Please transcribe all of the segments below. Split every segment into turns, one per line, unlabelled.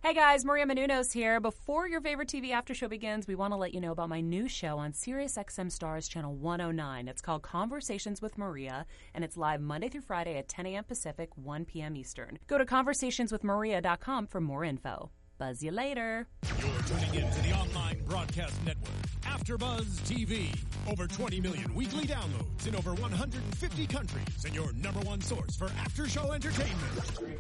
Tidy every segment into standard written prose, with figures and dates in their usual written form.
Hey guys, Maria Menounos here. Before your favorite TV after show begins, we want to let you know about my new show on SiriusXM Stars Channel 109. It's called Conversations with Maria, and it's live Monday through Friday at 10 a.m. Pacific, 1 p.m. Eastern. Go to conversationswithmaria.com for more info. Buzz you later.
You're tuning in to the online broadcast network, AfterBuzz TV. Over 20 million weekly downloads in over 150 countries, and your number one source for after-show entertainment.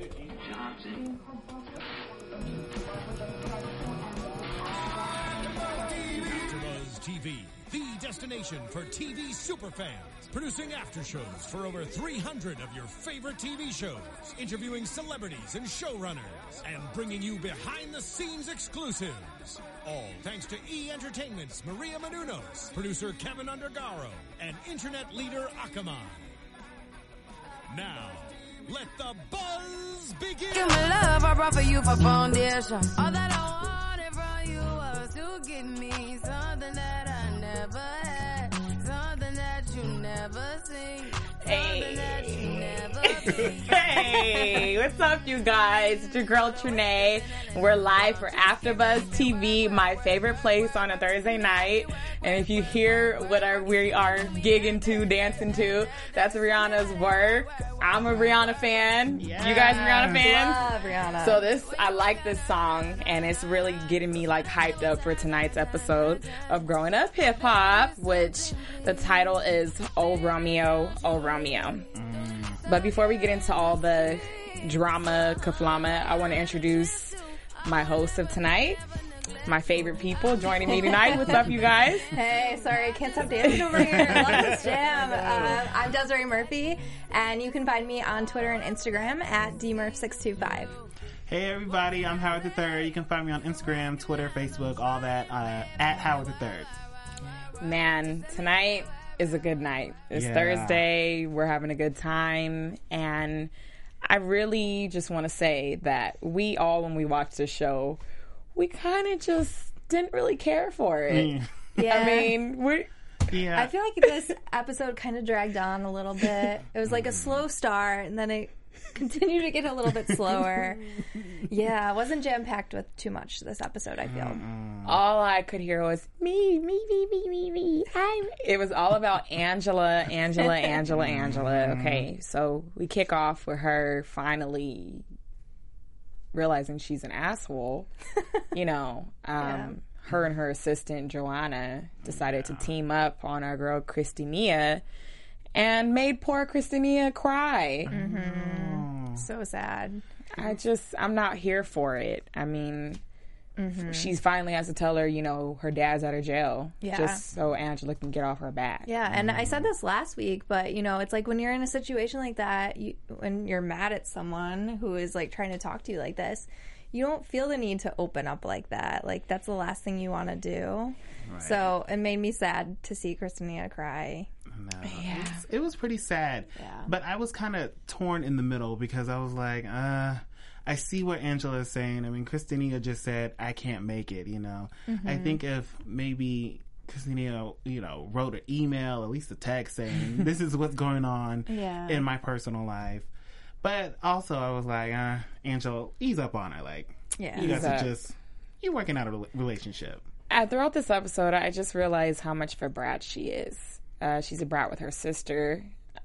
AfterBuzz TV, the destination for TV superfans. Producing after shows for over 300 of your favorite TV shows, interviewing celebrities and showrunners, and bringing you behind-the-scenes exclusives. All thanks to E! Entertainment's Maria Menounos, producer Kevin Undergaro, and internet leader Akamai. Now, let the buzz begin!
Give me love, I brought for you for foundation. All that I wanted from you was to give me something that I never had, something that you never seen, something that you never seen.
Hey, what's up, you guys? It's your girl Trinae. We're live for AfterBuzz TV, my favorite place on a Thursday night. And if you hear what we are gigging to, dancing to, that's Rihanna's work. I'm a Rihanna fan.
Yeah.
You guys Rihanna fans?
Love Rihanna.
So I like this song, and it's really getting me like hyped up for tonight's episode of Growing Up Hip Hop, which the title is Oh Romeo, Oh Romeo. But before we get into all the drama, kaflama, I want to introduce my host of tonight, my favorite people joining me tonight. What's up, you guys?
Hey, sorry, I can't stop dancing over here. I love this jam. I'm Desiree Murphy, and you can find me on Twitter and Instagram at dmurph625.
Hey everybody, I'm Howard III. You can find me on Instagram, Twitter, Facebook, all that, at Howard III.
Man, tonight is a good night. It's Thursday. We're having a good time. And I really just want to say that we all, when we watched this show, we kind of just didn't really care for it.
Yeah.
I mean,
I feel like this episode kind of dragged on a little bit. It was like a slow start, and then it continued to get a little bit slower. Yeah, it wasn't jam-packed with too much this episode, I feel.
all I could hear was me. It was all about Angela. Okay, so we kick off with her finally realizing she's an asshole. Her and her assistant Joanna decided to team up on our girl Christinia and made poor Christinia cry.
Mm-hmm. So sad.
I'm not here for it. I mean, she finally has to tell her, her dad's out of jail.
Yeah.
Just so Angela can get off her back.
Yeah, and I said this last week, but, it's like when you're in a situation like that, when you're mad at someone who is, like, trying to talk to you like this, you don't feel the need to open up like that. Like, that's the last thing you want to do. Right. So it made me sad to see Christinia cry.
No, it was pretty sad. Yeah. But I was kind of torn in the middle because I was like, I see what Angela is saying. I mean, Christinia just said, I can't make it, Mm-hmm. I think if maybe Christinia, wrote an email, at least a text saying, this is what's going on in my personal life. But also I was like, Angela, ease up on it. Like, you guys are you're working out a relationship.
Throughout this episode, I just realized how much of a brat she is. She's a brat with her sister,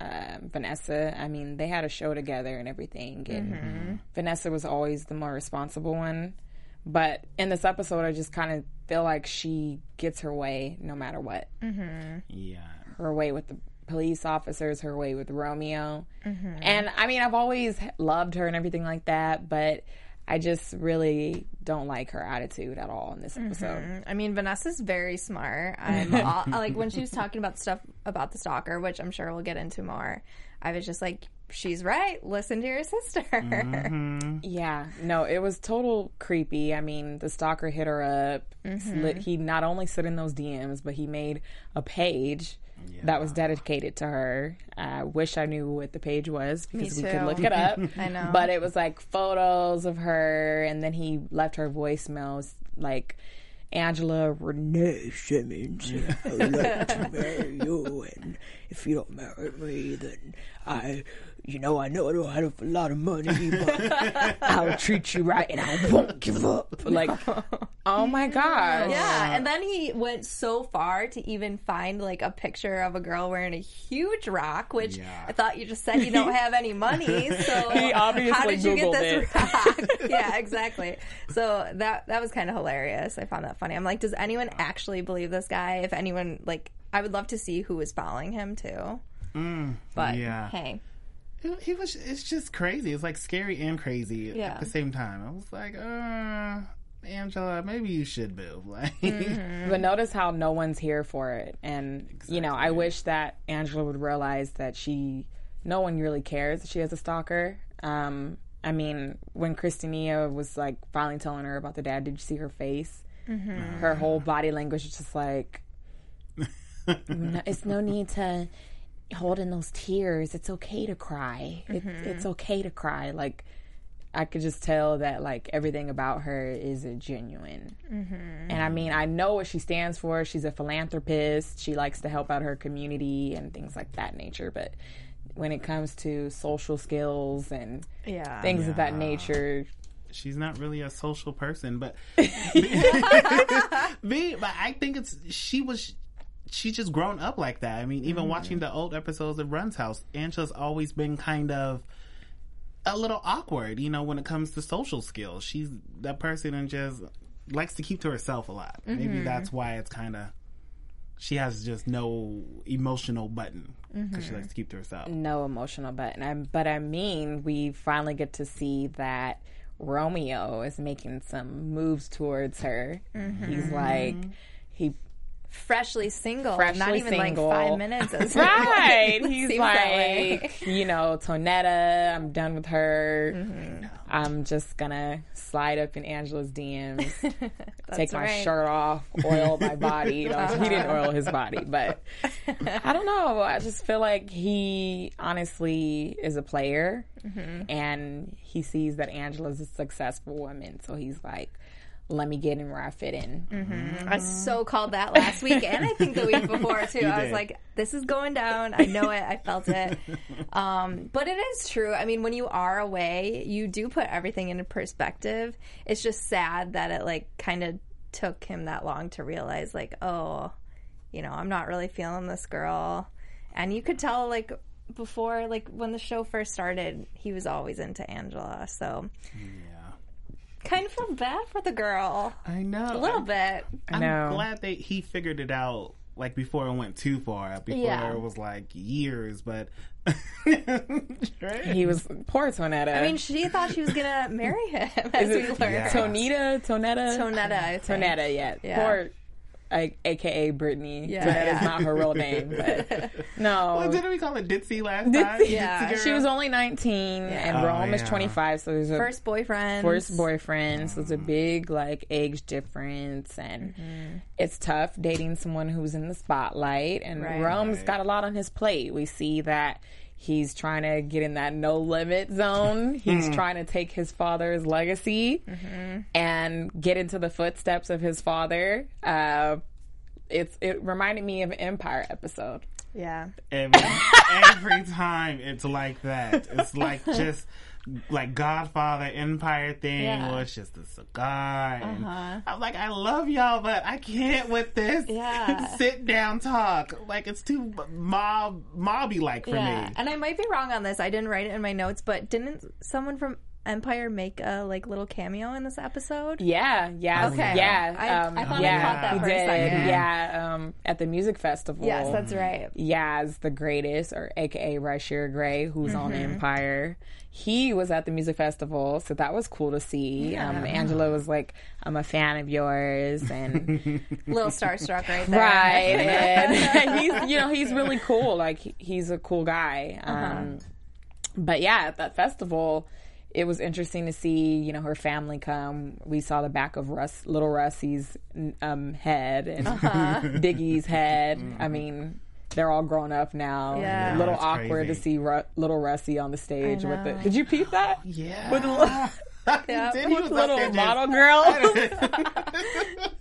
Vanessa. I mean, they had a show together and everything, and Vanessa was always the more responsible one. But in this episode, I just kind of feel like she gets her way no matter what. Mm-hmm. Yeah. Her way with the police officers, her way with Romeo. Mm-hmm. And, I mean, I've always loved her and everything like that, but I just really don't like her attitude at all in this episode.
Mm-hmm. I mean, Vanessa's very smart. Like, when she was talking about stuff about the stalker, which I'm sure we'll get into more, I was just like, she's right. Listen to your sister.
Mm-hmm. Yeah. No, it was total creepy. I mean, the stalker hit her up. Mm-hmm. He not only slid in those DMs, but he made a page that was dedicated to her. I wish I knew what the page was because we could look it up.
I know.
But it was like photos of her, and then he left her voicemails like, Angela Renee Simmons, I'd like to marry you, and if you don't marry me, then I I know I don't have a lot of money, but I'll treat you right and I won't give up. Like, oh my gosh.
Yeah, and then he went so far to even find like a picture of a girl wearing a huge rock, which I thought you just said you don't have any money, so
He obviously
how did you get
Googled
this rock? Yeah, exactly. So that was kind of hilarious. I found that funny. I'm like, does anyone actually believe this guy? If anyone, like, I would love to see who was following him too. But hey.
It's just crazy. It's like scary and crazy at the same time. I was like, Angela, maybe you should move. Like,
But notice how no one's here for it. And, I wish that Angela would realize that no one really cares that she has a stalker. I mean, when Christina was like finally telling her about the dad, did you see her face? Her whole body language is just like, it's no need to hold in those tears. It's okay to cry. It's okay to cry. Like, I could just tell that like everything about her is genuine. And I mean, I know what she stands for. She's a philanthropist. She likes to help out her community and things like that nature. But when it comes to social skills and things of that nature,
she's not really a social person. But I think she's just grown up like that. I mean, even watching the old episodes of Run's House, Angela's always been kind of a little awkward, when it comes to social skills. She's that person and just likes to keep to herself a lot. Maybe that's why it's kind of, she has just no emotional button because she likes to keep to herself.
No emotional button. But I mean, we finally get to see that Romeo is making some moves towards her. He's like,
freshly single, not even like 5 minutes.
Right. He's like, Tonetta, I'm done with her. I'm just gonna slide up in Angela's DMs, take my shirt off, oil my body. He didn't oil his body, but I don't know. I just feel like he honestly is a player, and he sees that Angela's a successful woman, so he's like, let me get in where I fit in.
I so called that last week, and I think the week before too. I was like, this is going down. I know it. I felt it. But it is true. I mean, when you are away, you do put everything into perspective. It's just sad that it like kind of took him that long to realize like, oh, I'm not really feeling this girl. And you could tell like before, like when the show first started, he was always into Angela. So kind of feel bad for the girl.
I know.
A little bit.
I'm glad he figured it out, like, before it went too far. Before it was, like, years, but...
He was... Poor Tonetta.
I mean, she thought she was going to marry him, as we learned.
Yeah. Tonetta,
I think.
Tonetta, yeah. Poor... AKA Brittany.
Yeah.
That is not her real name, but no.
Well, didn't we call it Ditzy last time?
Yeah.
She was only 19 and Rome is 25, so there's a
first boyfriend.
So it's a big like age difference, and it's tough dating someone who's in the spotlight. And Rome's got a lot on his plate. We see that he's trying to get in that no limit zone. He's trying to take his father's legacy and get into the footsteps of his father. It reminded me of an Empire episode.
Yeah.
Every time it's like that. It's like just like Godfather Empire thing where it's just a cigar and I'm like, I love y'all, but I can't with this sit down talk. Like, it's too mobby like for me.
And I might be wrong on this, I didn't write it in my notes, but didn't someone from Empire make a like little cameo in this episode?
Okay.
I thought I caught that for a second.
At the music festival.
Yes, that's right.
Yaz the Greatest, or AKA Rashir Gray, who's on Empire. He was at the music festival, so that was cool to see. Angela was like, I'm a fan of yours, and
little starstruck right there.
Right. And he's really cool. Like, he's a cool guy. But yeah, at that festival, it was interesting to see, her family come. We saw the back of little Russie's head and Diggy's head. I mean, they're all grown up now.
Yeah.
A little awkward to see little Russie on the stage with it. Did you peep that?
Yeah.
With the little model girl.
So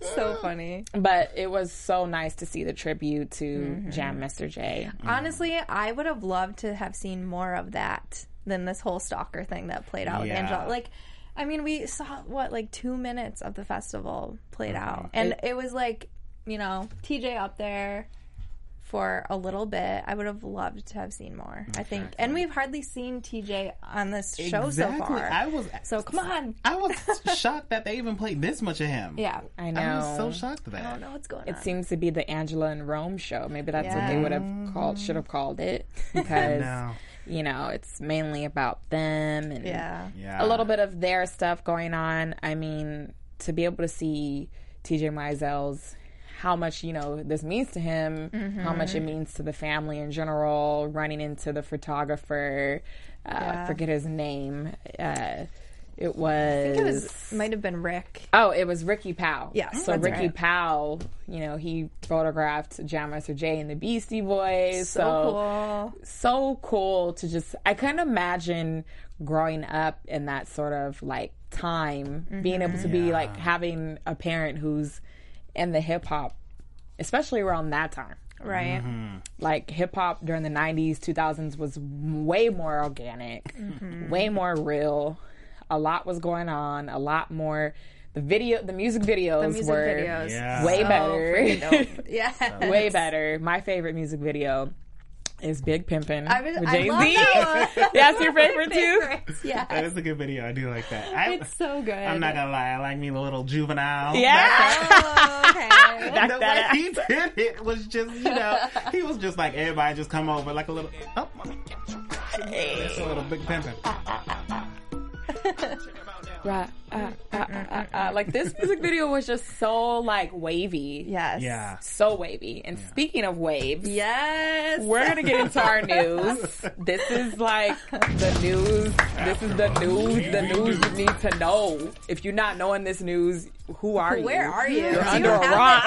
funny.
But it was so nice to see the tribute to Jam Master Jay.
Honestly, I would have loved to have seen more of that than this whole stalker thing that played out with Angela. Like, I mean, we saw, 2 minutes of the festival played out. And it was like, you know, TJ up there for a little bit. I would have loved to have seen more, I think. And we've hardly seen TJ on this show so far. So come on.
I was shocked that they even played this much of him.
Yeah.
I know.
I was so shocked at that.
I don't know what's going on.
It seems to be the Angela and Rome show. Maybe that's what they would have should have called it. Because, you know, it's mainly about them and a little bit of their stuff going on. I mean, to be able to see TJ Meisel's, how much, you know, this means to him, how much it means to the family in general, running into the photographer, forget his name. It was...
I think might have been Rick.
Oh, it was Ricky Powell.
Yeah.
So Ricky Powell, you know, he photographed Jam Master Jay and the Beastie Boys.
So cool.
So cool to just... I couldn't imagine growing up in that sort of, like, time, being able to be, like, having a parent who's in the hip-hop, especially around that time.
Right.
Like, hip-hop during the 90s, 2000s was way more organic, way more real. A lot was going on, a lot more. The music videos were way better. Way better. My favorite music video is Big Pimpin' with Jay-Z. That's your favorite too?
Yeah.
That is a good video. I do like that.
It's so good.
I'm not gonna lie. I like me a little Juvenile.
Yeah. Okay.
The way he did it was just, you know, he was just like, everybody just come over like a little, it's a little Big Pimpin'.
Right. Like, this music video was just so, like, wavy.
Yes.
Yeah.
So wavy. And speaking of waves,
yes,
we're going to get into our news. This is, like, the news. This is the news you need to know. If you're not knowing this news, who are you?
Where are you?
You're under a rock.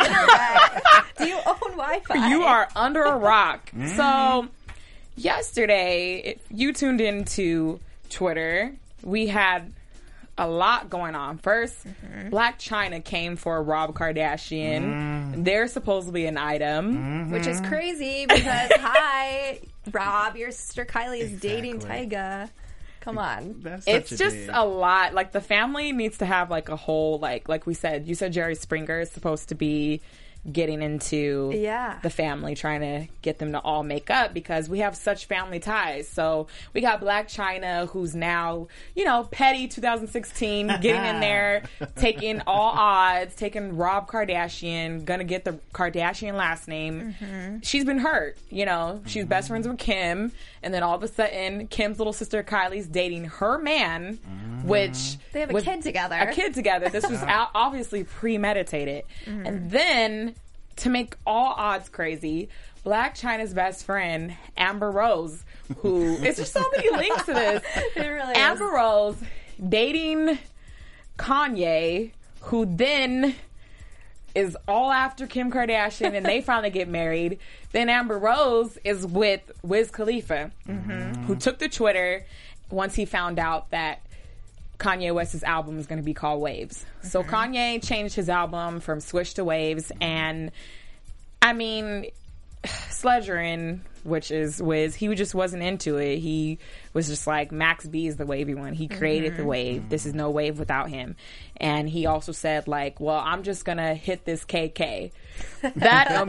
Do you own Wi-Fi?
You are under a rock. So, yesterday, if you tuned into Twitter, we had a lot going on. First, Blac Chyna came for Rob Kardashian. They're supposedly an item.
Which is crazy because, hi, Rob, your sister Kylie is dating Tyga. Come on.
It's just a lot. Like, the family needs to have, like, a whole, like we said, you said Jerry Springer is supposed to be getting into the family, trying to get them to all make up because we have such family ties. So we got Blac Chyna, who's now, you know, petty 2016, getting in there, taking all odds, taking Rob Kardashian, gonna get the Kardashian last name. She's been hurt, you know. She's best friends with Kim, and then all of a sudden, Kim's little sister Kylie's dating her man, which
they have a kid together.
This was obviously premeditated. And then, to make all odds crazy, Blac Chyna's best friend, Amber Rose, who, it's just so many links to this.
It really
Amber Rose dating Kanye, who then is all after Kim Kardashian, and they finally get married. Then Amber Rose is with Wiz Khalifa, who took to Twitter once he found out that Kanye West's album is going to be called Waves. So Kanye changed his album from Switch to Waves, and I mean, Sledgerin, which is Wiz, he just wasn't into it. He was just like, Max B is the wavy one. He created the wave. This is no wave without him. And he also said, like, well, I'm just going to hit this KK. That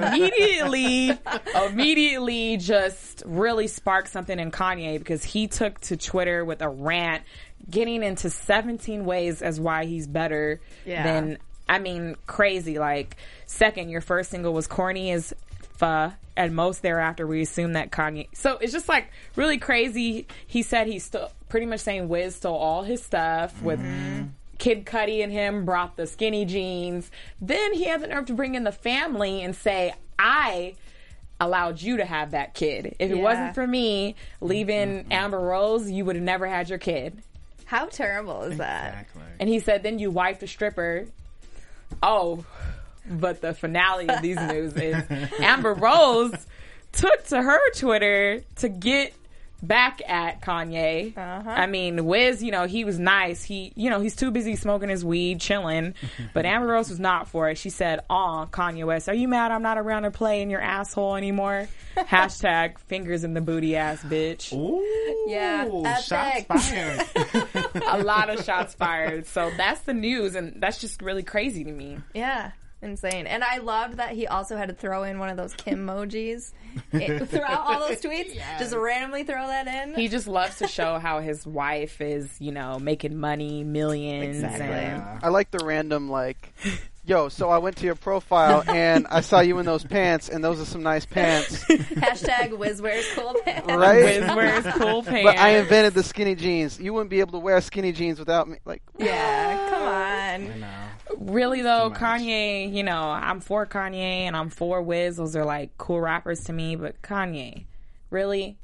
immediately just really sparked something in Kanye, because he took to Twitter with a rant, getting into 17 ways as why he's better than, I mean, crazy. Like, second, your first single was corny as fuh. At most thereafter, we assume that Kanye. So it's just like really crazy. He said he's pretty much saying Wiz stole all his stuff with Kid Cudi, and him brought the skinny jeans. Then he had the nerve to bring in the family and say, I allowed you to have that kid. If it wasn't for me leaving Amber Rose, you would have never had your kid.
How terrible is that?
Exactly.
And he said, then you wifed a stripper. Oh, but the finale of these news is Amber Rose took to her Twitter to get back at Kanye. I mean, Wiz, he was nice. He's too busy smoking his weed, chilling. But Amber Rose was not for it. She said, Kanye West, are you mad I'm not around to play in your asshole anymore? Hashtag fingers in the booty ass bitch.
Ooh,
yeah,
shots fired.
A lot of shots fired. So that's the news, and that's just really crazy to me.
Yeah. Insane. And I loved that he also had to throw in one of those Kim emojis throughout all those tweets. Yes. Just randomly throw that in.
He just loves to show how his wife is, making money, millions.
Exactly.
I like the random, yo, so I went to your profile and I saw you in those pants, and those are some nice pants.
Hashtag Wiz wears cool pants.
Right?
Wiz wears cool pants.
But I invented the skinny jeans. You wouldn't be able to wear skinny jeans without me.
Yeah, come on.
I know.
Really though, Kanye, I'm for Kanye and I'm for Wiz. Those are cool rappers to me. But Kanye, really,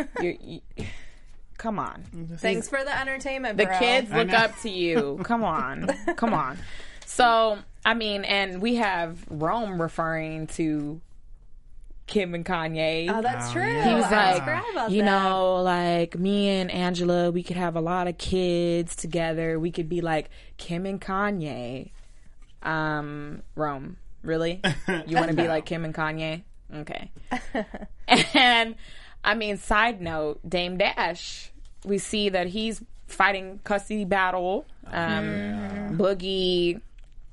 come on.
Thanks for the entertainment, bro.
The kids look up to you. Come on. So, and we have Rome referring to Kim and Kanye.
Oh, that's true.
He was
that.
Me and Angela, we could have a lot of kids together. We could be like Kim and Kanye. Rome, really? You want to be like Kim and Kanye? Okay. And, side note, Dame Dash, we see that he's fighting custody battle. Boogie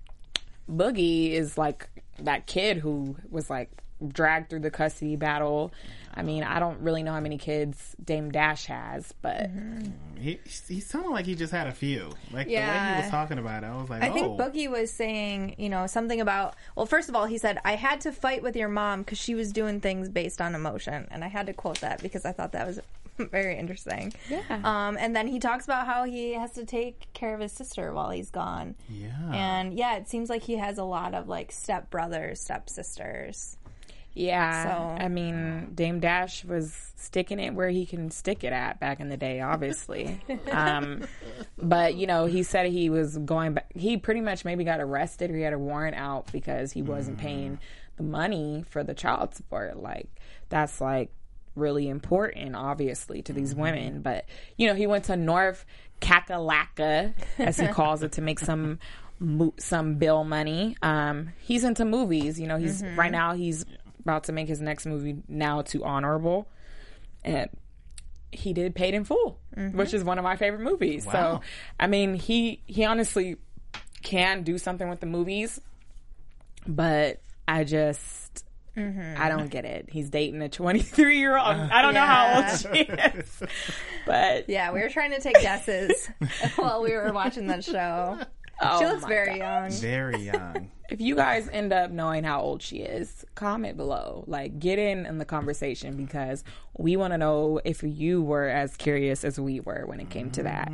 is that kid who was dragged through the custody battle. I don't really know how many kids Dame Dash has, but
he sounded like he just had a few. The way he was talking about it, I was like,
I think Boogie was saying, something about, well, first of all, he said, I had to fight with your mom because she was doing things based on emotion. And I had to quote that because I thought that was very interesting.
Yeah.
And then he talks about how he has to take care of his sister while he's gone.
Yeah.
And it seems like he has a lot of stepbrothers, stepsisters.
Yeah, so, Dame Dash was sticking it where he can stick it at back in the day, obviously. But, he said he was going back. He pretty much maybe got arrested or he had a warrant out because he wasn't paying the money for the child support. That's, really important, obviously, to these women. But, he went to North Kakalaka, as he calls it, to make some bill money. He's into movies. He's right now he's about to make his next movie now to Honorable, and he did Paid in Full, which is one of my favorite movies.
Wow.
So he honestly can do something with the movies, but I just I don't get it. He's dating a 23-year-old. I don't know how old she is, but
we were trying to take guesses while we were watching that show. She looks very young.
Very young.
If you guys end up knowing how old she is, comment below. Get in the conversation because we want to know if you were as curious as we were when it came to that.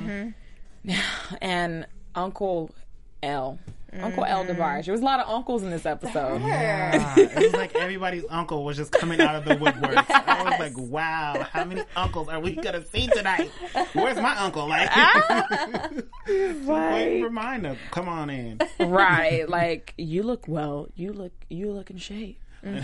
And Uncle L. Uncle El DeBarge. There was a lot of uncles in this episode.
Yeah. It was everybody's uncle was just coming out of the woodwork. Yes. I was like, wow, how many uncles are we going to see tonight? Where's my uncle? Remind them. Come on in.
Right. You look well. You look in shape.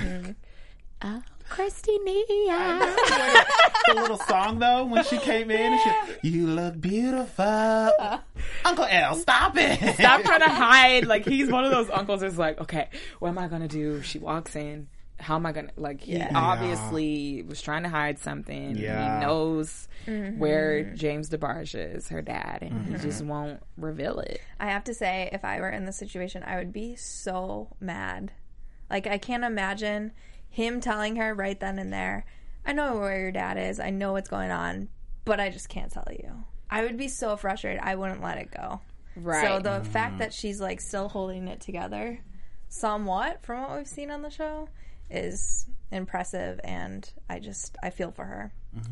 Christina.
The little song though when she came in and you look beautiful. Uncle L, stop it.
Stop trying to hide. He's one of those uncles that's okay, what am I gonna do? She walks in, how am I gonna he obviously was trying to hide something. He knows where James DeBarge is, her dad, and he just won't reveal it.
I have to say, if I were in this situation, I would be so mad. I can't imagine him telling her right then and there, I know where your dad is, I know what's going on, but I just can't tell you. I would be so frustrated, I wouldn't let it go. Right. So the fact that she's still holding it together somewhat from what we've seen on the show is impressive, and I feel for her.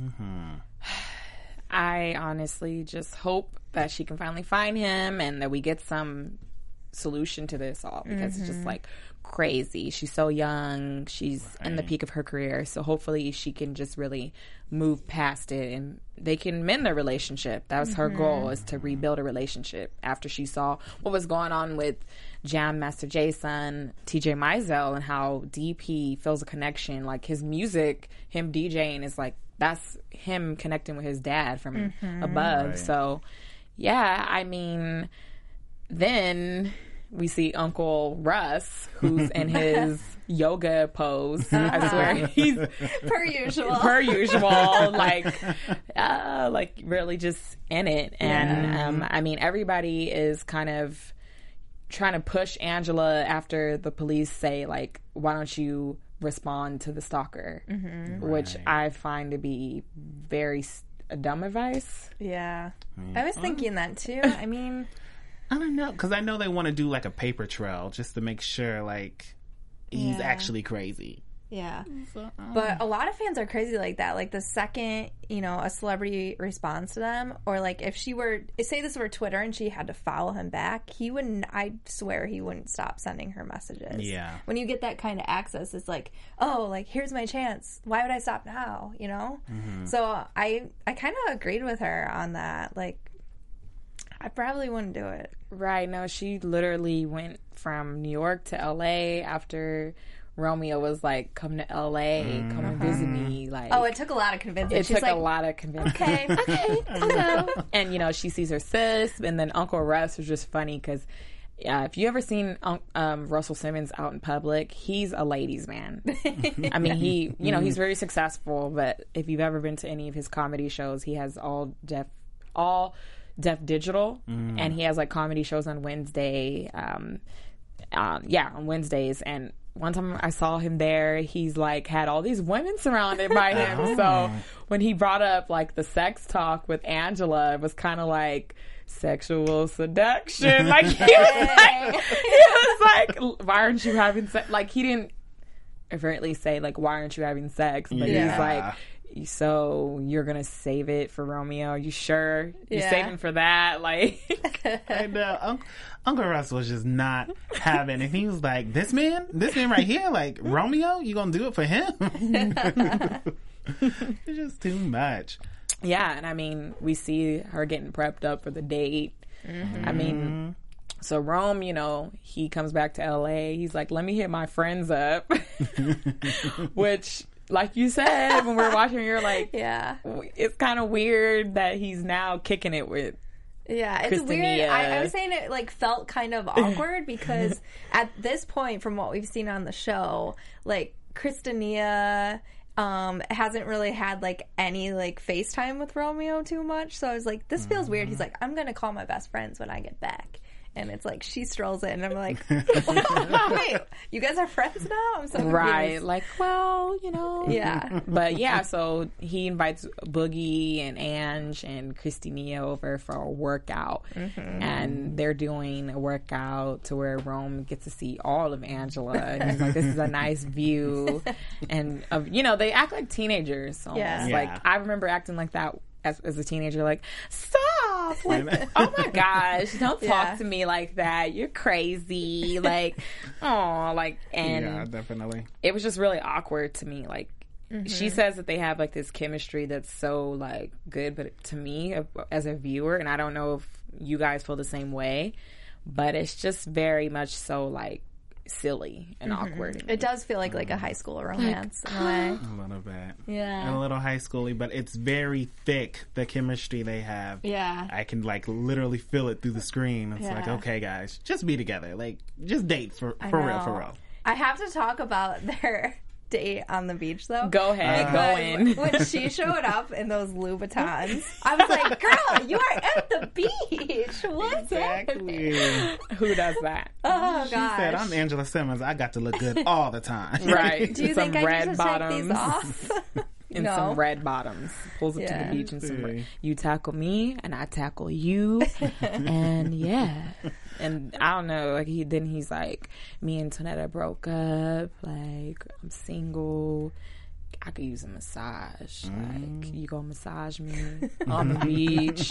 I honestly just hope that she can finally find him and that we get some solution to this all, because it's just crazy. She's so young. She's in the peak of her career. So hopefully she can just really move past it and they can mend their relationship. That was her goal, is to rebuild a relationship after she saw what was going on with Jam Master Jay's son, TJ Mizell, and how deep he feels a connection. His music, him DJing, is that's him connecting with his dad from above.
Right.
So, yeah, I mean, then we see Uncle Russ, who's in his yoga pose. I swear, he's
Per usual.
like really just in it. And I mean, everybody is kind of trying to push Angela after the police say, like, why don't you respond to the stalker, which I find to be very dumb advice.
Yeah. I was thinking that too. I mean,
I don't know, because I know they want to do like a paper trail just to make sure like he's actually crazy.
Yeah. But a lot of fans are crazy like that. Like the second, a celebrity responds to them, or like if she were, say this were Twitter and she had to follow him back, I swear he wouldn't stop sending her messages.
Yeah.
When you get that kind of access, it's like, oh, like here's my chance. Why would I stop now? So I kind of agreed with her on that. Like, I probably wouldn't do it.
Right. No, she literally went from New York to LA after Romeo was like, come to LA, come and visit me. Like,
oh, it took a lot of convincing.
It took a lot of convincing.
Okay, I'll go.
And, she sees her sis, and then Uncle Russ was just funny because if you ever seen Russell Simmons out in public, he's a ladies' man. I mean, he's very successful, but if you've ever been to any of his comedy shows, he has all deaf digital, and he has like comedy shows on Wednesday. On Wednesdays. And one time I saw him there, he's like had all these women surrounded by him. So when he brought up like the sex talk with Angela, it was kind of like sexual seduction. Like he was like, why aren't you having sex? Like he didn't overtly say like, why aren't you having sex? But he's like, so you're gonna save it for Romeo? Are you sure you're saving for that? Like,
and Uncle Russ was just not having it. He was like, this man right here, like Romeo, you gonna do it for him? It's just too much.
Yeah, and I mean, we see her getting prepped up for the date. I mean, so Rome, he comes back to LA. He's like, let me hit my friends up, which, like you said, when we're watching, you're like, it's kind of weird that he's now kicking it with.
Yeah, it's weird. I was saying it like felt kind of awkward because at this point, from what we've seen on the show, like Christina hasn't really had like any like FaceTime with Romeo too much. So I was like, this feels weird. He's like, I'm gonna call my best friends when I get back. And it's like she strolls in, and I'm like, wait, you guys are friends now? I'm so confused.
Right, like, well,
Yeah.
But yeah, so he invites Boogie and Ange and Christina over for a workout. And they're doing a workout to where Rome gets to see all of Angela. And he's like, this is a nice view. And, they act like teenagers almost.
Yeah.
Like, I remember acting like that as a teenager, like, stop! Like, oh my gosh, don't talk to me like that. You're crazy. Like, oh, like, and
yeah, definitely.
It was just really awkward to me. Like, she says that they have like this chemistry that's so like good, but to me, as a viewer, and I don't know if you guys feel the same way, but it's just very much so like silly and awkward.
It does feel like a high school romance in a way.
A little bit.
Yeah.
And a little high schooly, but it's very thick, the chemistry they have.
Yeah.
I can like literally feel it through the screen. It's like, okay guys, just be together. Like, just date for real.
I have to talk about their date on the beach though.
Go ahead, go in.
When she showed up in those Louboutins, I was like, girl, you are at the beach. What's happening?
Who does that?
Oh,
She said, I'm Angela Simmons. I got to look good all the time.
Right.
Do you
some
think I
red
need to
bottoms.
take these off?
And some red bottoms. Pulls it to the beach and some you tackle me and I tackle you. And yeah. And I don't know, like he's like, me and Tonetta broke up, like I'm single, I could use a massage. Like, you gonna massage me on the beach?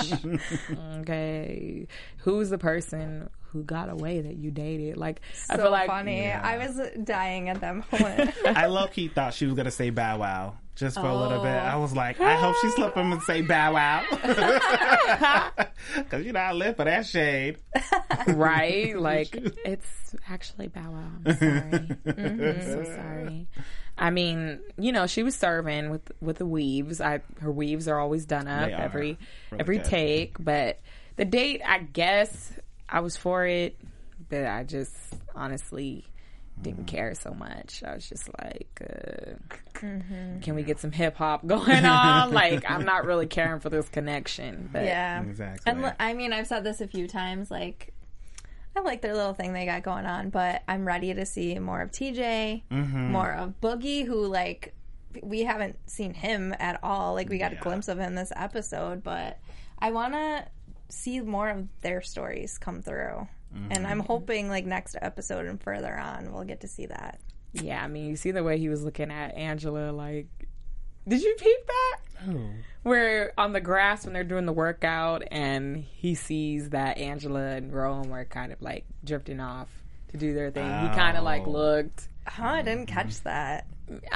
Okay. Who's the person who got away that you dated? Like,
So
I feel like
funny. I was dying at that moment.
I low-key thought she was going to say Bow Wow. Just for a little bit. I was like, I hope she slip him and say Bow Wow. Because, I live for that shade.
Right? Like, it's actually Bow Wow. I'm sorry. I'm so sorry. I mean, you know, she was serving with the weaves. Her weaves are always done up every take. But the date, I guess I was for it, but I just honestly didn't care so much. I was just like, can we get some hip hop going on? Like, I'm not really caring for this connection. But
Yeah.
Exactly.
And I mean, I've said this a few times, like, I like their little thing they got going on, but I'm ready to see more of TJ, more of Boogie, who, like, we haven't seen him at all. Like, we got a glimpse of him this episode, but I want to see more of their stories come through. And I'm hoping, like, next episode and further on, we'll get to see that.
yeah, I mean, you see the way he was looking at Angela, like, did you peep that?
Oh.
Where on the grass when they're doing the workout and he sees that Angela and Rome are kind of like drifting off to do their thing. He kind of like looked.
I didn't catch that.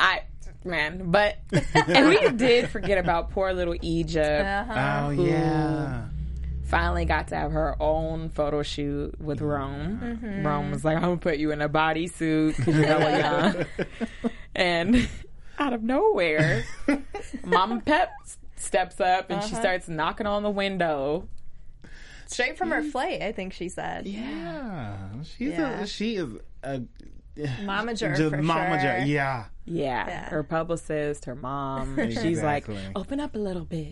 But and we did forget about poor little Egypt.
Oh, yeah.
Finally got to have her own photo shoot with Rome. Rome was like, I'm going to put you in a bodysuit because you're hella young. And out of nowhere, Mama Pep steps up and she starts knocking on the window.
Straight from her flight, I think she said.
Yeah. She is a
momager
just
for
momager.
sure.
Yeah.
Yeah. Her publicist, her mom. She's like,
Exactly.
open up a little bit.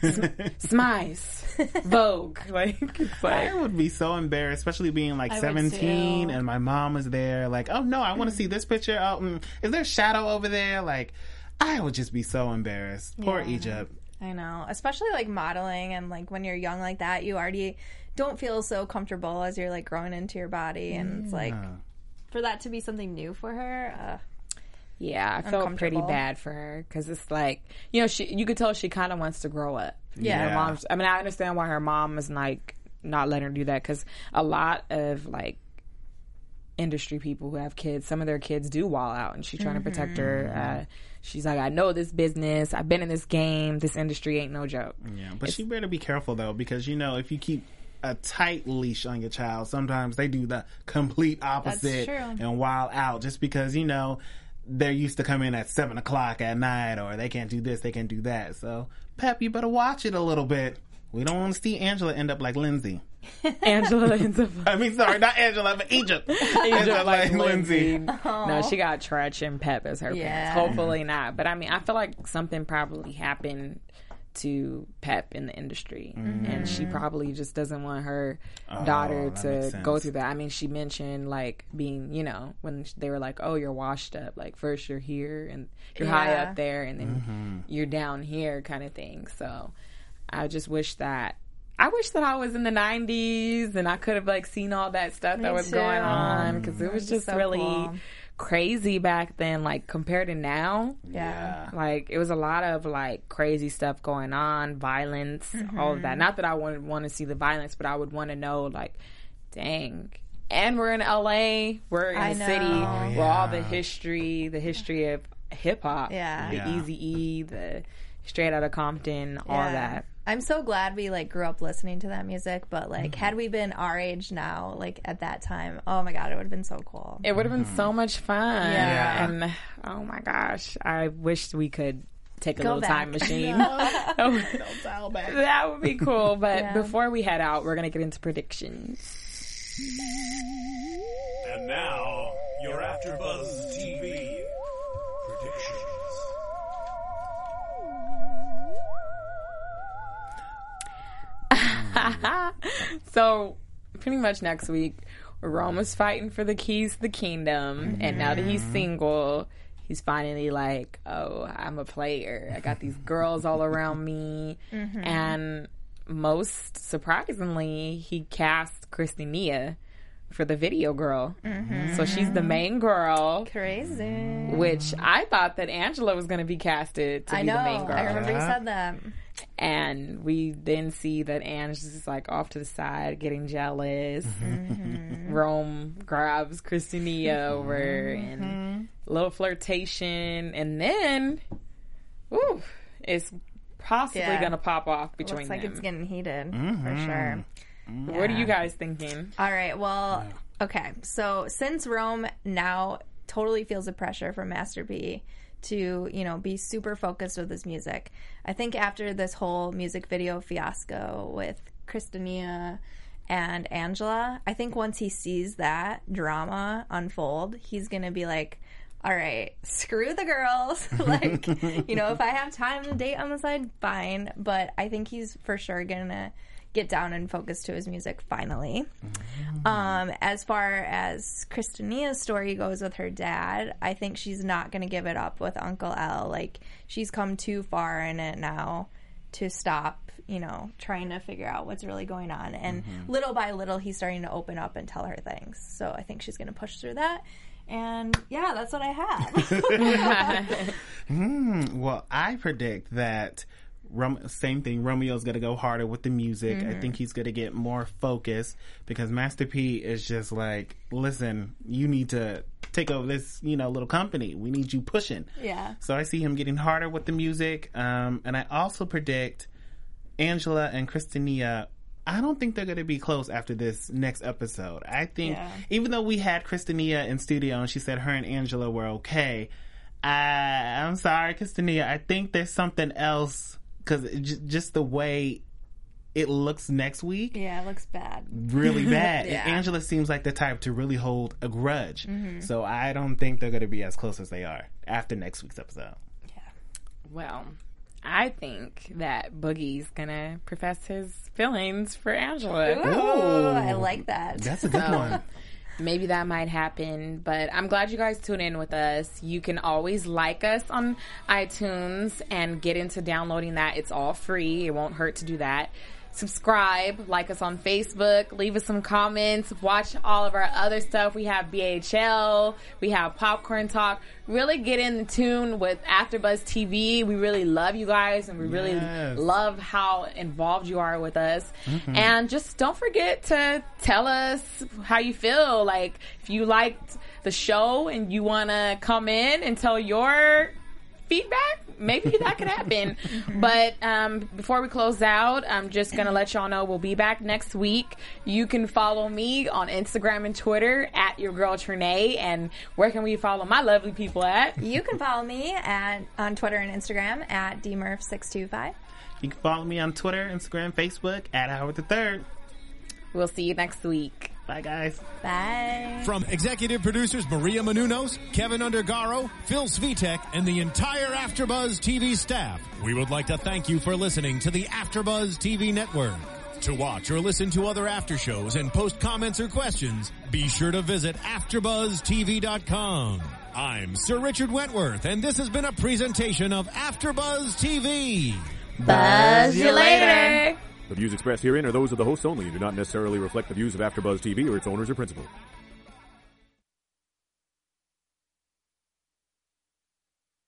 Smize. Vogue. Like, it's like,
I would be so embarrassed, especially being like
I would
17
too.
and my mom was there. Like, oh no, I want to see this picture. Oh, is there a shadow over there? Like, I would just be so embarrassed. Poor Egypt.
I know. Especially like modeling and like when you're young like that, you already don't feel so comfortable as you're like growing into your body. And it's like, for that to be something new for her,
yeah, I felt pretty bad for her because it's like, you know, you could tell she kind of wants to grow up.
Yeah.
Her mom's, I mean, I understand why her mom is like not letting her do that because a lot of like industry people who have kids, some of their kids do wall out, and she's trying to protect her. She's like, I know this business. I've been in this game. This industry ain't no joke.
Yeah, but she better be careful though, because you know if you keep a tight leash on your child, sometimes they do the complete opposite and wild out just because, you know, they're used to coming at 7 o'clock at night, or they can't do this, they can't do that. So, Pep, you better watch it a little bit. We don't want to see Angela end up like Lindsay.
Angela ends up.
I mean, sorry, not Angela, but Egypt. Ends up like Lindsay.
No, she got Tretch and Pep as her parents. Hopefully not. But I mean, I feel like something probably happened to Pep in the industry, and she probably just doesn't want her daughter to go through that. I mean, she mentioned like being, you know, when they were like, oh, you're washed up, like first you're here and you're high up there and then you're down here kind of thing. So I just wish that I was in the 90s and I could have like seen all that stuff that was going on, because it was just so really cool. Crazy back then, like compared to now.
Yeah.
Like it was a lot of like crazy stuff going on, violence, all of that. Not that I would want to see the violence, but I would want to know like, dang. And we're in LA, we're in a city where all the history of hip hop, the Eazy-E, the Straight Outta Compton, all that.
I'm so glad we like grew up listening to that music, but like had we been our age now, like at that time, oh my god, it would have been so cool.
It would have been so much fun.
Yeah.
And oh my gosh, I wish we could take a
Go
little
back.
time machine.
Don't dial back.
That would be cool. But before we head out, we're going to get into predictions.
And now, your AfterBuzz TV predictions.
So, pretty much next week, Rome is fighting for the keys to the kingdom, and now that he's single, he's finally like, oh, I'm a player. I got these girls all around me, and most surprisingly, he cast Christina for the video girl. So she's the main girl.
Crazy.
Which I thought that Angela was going to be casted to be the main girl.
I remember you said that.
And we then see that Ange is like off to the side getting jealous. Rome grabs Christina over and a little flirtation. And then, it's possibly going to pop off between
Looks like
them.
it's getting heated for sure.
What are you guys thinking?
All right. Well, okay. So since Rome now totally feels the pressure from Master P to, you know, be super focused with his music, I think after this whole music video fiasco with Christina and Angela, I think once he sees that drama unfold, he's going to be like, all right, screw the girls. Like, you know, if I have time to date on the side, fine. But I think he's for sure going to get down and focus to his music finally. As far as Christinia's story goes with her dad, I think she's not going to give it up with Uncle L. Like, she's come too far in it now to stop, you know, trying to figure out what's really going on. And little by little, he's starting to open up and tell her things. So I think she's going to push through that. And yeah, that's what I have.
Well, I predict that same thing. Romeo's going to go harder with the music. I think he's going to get more focused because Master P is just like, listen, you need to take over this, you know, little company. We need you pushing.
Yeah.
So I see him getting harder with the music. And I also predict Angela and Christinia, I don't think they're going to be close after this next episode. I think, even though we had Christinia in studio and she said her and Angela were okay, I'm sorry, Christinia, I think there's something else, because just the way it looks next week.
Yeah, it looks bad.
Really bad. And Angela seems like the type to really hold a grudge. So I don't think they're going to be as close as they are after next week's episode.
Yeah.
Well, I think that Boogie's gonna profess his feelings for Angela.
Ooh, I like that.
That's a good one.
Maybe that might happen, but I'm glad you guys tune in with us. You can always like us on iTunes and get into downloading that. It's all free. It won't hurt to do that. Subscribe, like us on Facebook, leave us some comments, watch all of our other stuff. We have BHL, we have Popcorn Talk. Really get in tune with AfterBuzz TV. We really love you guys, and we really love how involved you are with us. And just don't forget to tell us how you feel. Like, if you liked the show and you want to come in and tell your feedback, maybe that could happen. But before we close out, I'm just going to let y'all know we'll be back next week. You can follow me on Instagram and Twitter at your girl Trinae. And where can we follow my lovely people at?
You can follow me on Twitter and Instagram at dmurph625.
You can follow me on Twitter, Instagram, Facebook at Howard III.
We'll see you next week.
Bye, guys.
Bye.
From executive producers Maria Menounos, Kevin Undergaro, Phil Svitek, and the entire AfterBuzz TV staff, we would like to thank you for listening to the AfterBuzz TV network. To watch or listen to other after shows and post comments or questions, be sure to visit AfterBuzzTV.com. I'm Sir Richard Wentworth, and this has been a presentation of AfterBuzz TV.
Buzz you later.
The views expressed herein are those of the hosts only and do not necessarily reflect the views of AfterBuzz TV or its owners or principals.